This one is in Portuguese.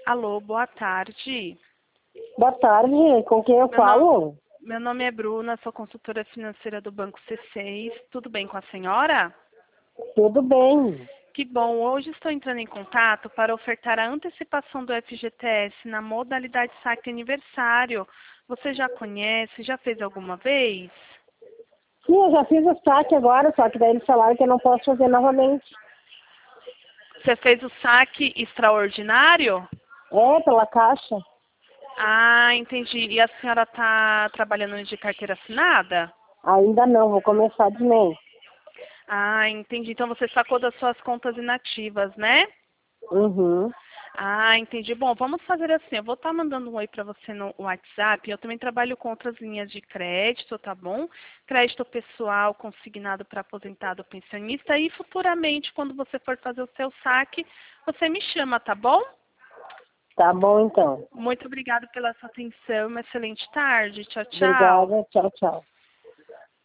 Alô, boa tarde. Boa tarde, com quem eu falo? Meu nome é Bruna, sou consultora financeira do Banco C6. Tudo bem com a senhora? Tudo bem. Que bom, hoje estou entrando em contato para ofertar a antecipação do FGTS na modalidade saque aniversário. Você já conhece, já fez alguma vez? Sim, eu já fiz o saque agora, só que daí eles falaram que eu não posso fazer novamente. Você fez o saque extraordinário? É, pela caixa. Ah, entendi. E a senhora está trabalhando de carteira assinada? Ainda não, vou começar de mês. Ah, entendi. Então você sacou das suas contas inativas, né? Uhum. Ah, entendi. Bom, vamos fazer assim. Eu vou estar mandando um oi para você no WhatsApp. Eu também trabalho com outras linhas de crédito, tá bom? Crédito pessoal consignado para aposentado ou pensionista. E futuramente, quando você for fazer o seu saque, você me chama, tá bom? Tá bom, então. Muito obrigada pela sua atenção. Uma excelente tarde. Tchau, tchau. Obrigada, tchau, tchau.